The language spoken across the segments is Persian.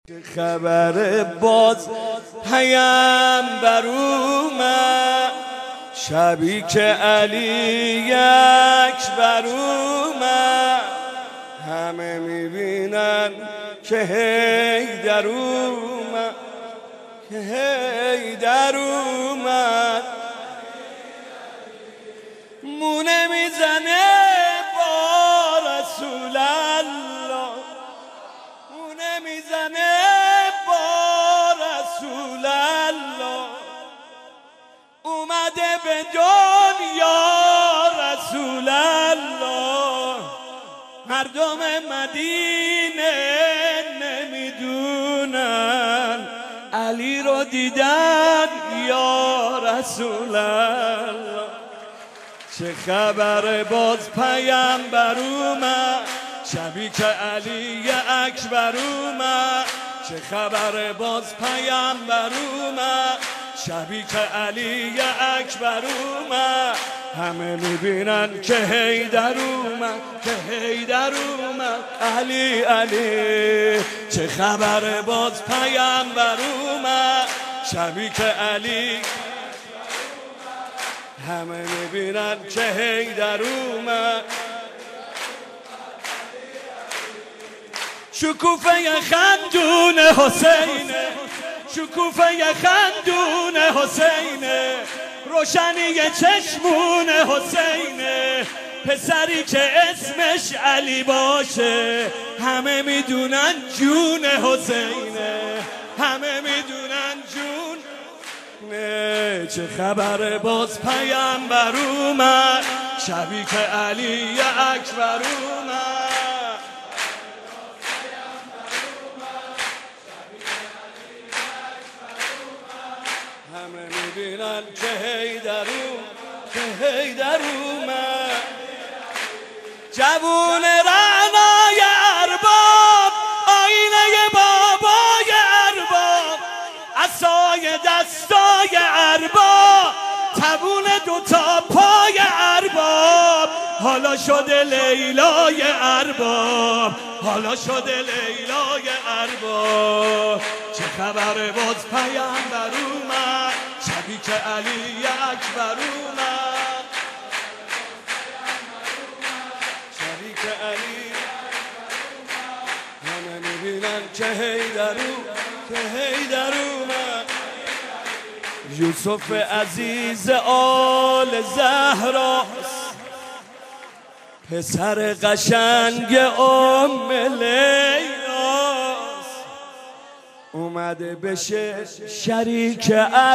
خبر باز پیامبر اومد، شبی که علی اکبر اومد. همه میبینن که حیدر اومد، که حیدر اومد. مونه میزنه با رسول الله، مونه میزنه با رسول الله. اومده به دنیا رسول الله، مردم مدینه نمیدونن علی رو دیدن یا رسول الله. چه خبر باز پیامبر اومد، شبی که علی اکبر اومد. چه خبر باز پیامبر اومد، شبی که علی اکبر اومد. همه میبینن که حیدر اومد، که حیدر اومد. علی علی چه خبر باز پیامبر اومد، شبی که علی. همه میبینن که حیدر اومد. شکوفه خندون حسینه، شکوفه خندون حسینه. روشنی چشمون حسینه، پسری که اسمش علی باشه. همه میدونن جون حسینه، همه میدونن جون. چه خبر باز پیامبر اومد، شبی که علی اکبر اومد. همه میبینن که حیدر اومد، که حیدر اومد. جوون رعنای ارباب، آینه بابای ارباب، عصای دستای ارباب، تبون دوتا پای ارباب. حالا شده لیلای ارباب، حالا شده لیلای ارباب. چه خبر باز پیامبر اومد، شبی که علی اکبر اومد. شبی که علی. همه میبینن که حیدر اومد، که حیدر اومد. یوسف عزیز آل زهراست، پسر قشنگ ام لیلاست. اومده بشه شریک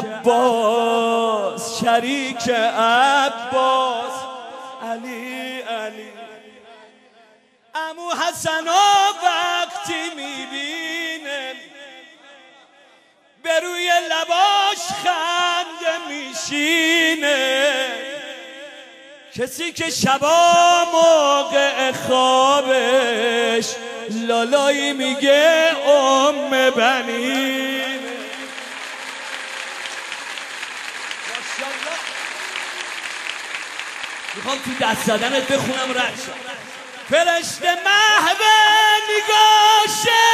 عباس، شریک عباس. علی علی عمو حسنا وقتی میبینه، به روی لباش خنده میشینه. کسی که شبا موقع خوابش لالایی میگه ام بنین. میخوام تو دست زدنت بخونم رد شد. فرشته محو نگاشه،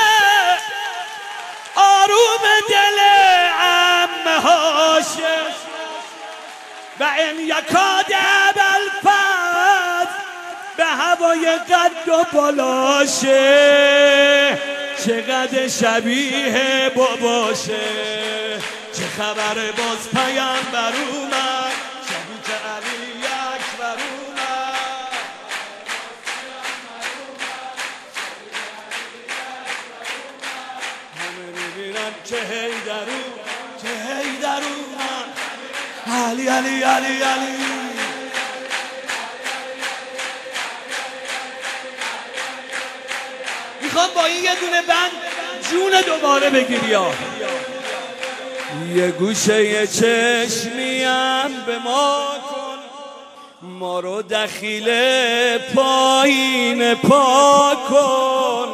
آروم دل عمه هاشه. و این یکاد ابوالفضل به هوای قد و بالاشه. چقدر شبیه باباشه. چه خبر باز پیامبر اومد، شبی که علی اکبر اومد. همه میبینن که حیدر اومد، که حیدر اومد. علی علی علی علی. میخوام با این یه دونه بند جون دوباره بگیری ها. یه گوشه چشمیم به ما کن، ما رو دخیل پایین پا کن.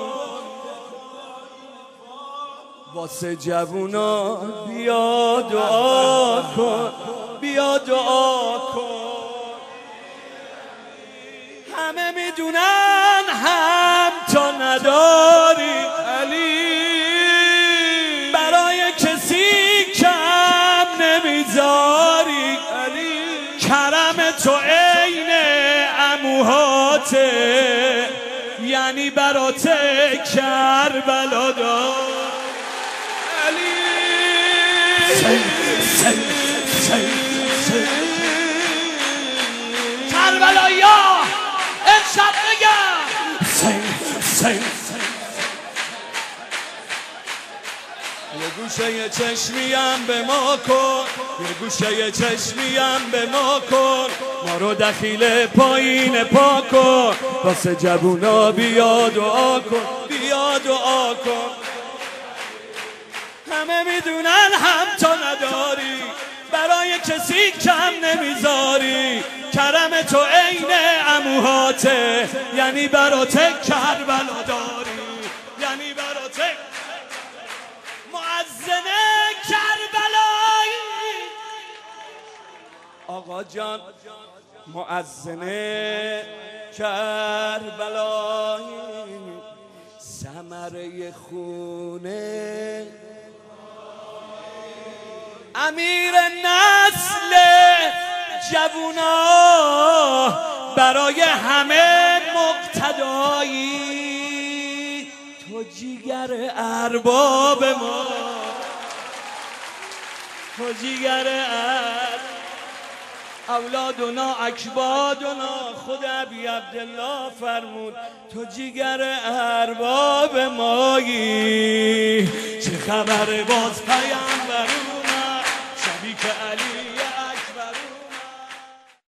واسه جوونا بیا دعا کن، بیا دعا کن. همه میدونن هم تا نداری علی. برات کربلا دار علی کربلایا امشب بگم یه گوشه چشمیم به ما کن یه گوشه چشمیم به ما کن ما رو دخیل پایین پا کن واسه جوونا بیا دعا کن بیا دعا کن همه میدونن هم تو نداری برای کسی کم نمیذاری کرم تو عین عموهاته یعنی برات کربلا داری یعنی برات مؤذن کربلایی آقا جان مؤذن کربلایی ثمره خونه امیر نسل جوونا برای همه مقتدایی تو جیگر ارباب ما تو جیگر اولادنا اکبادنا خود ابی عبدالله فرمود تو جیگر ارباب مایی چه خبر باز پیامبر اومد شبی که علی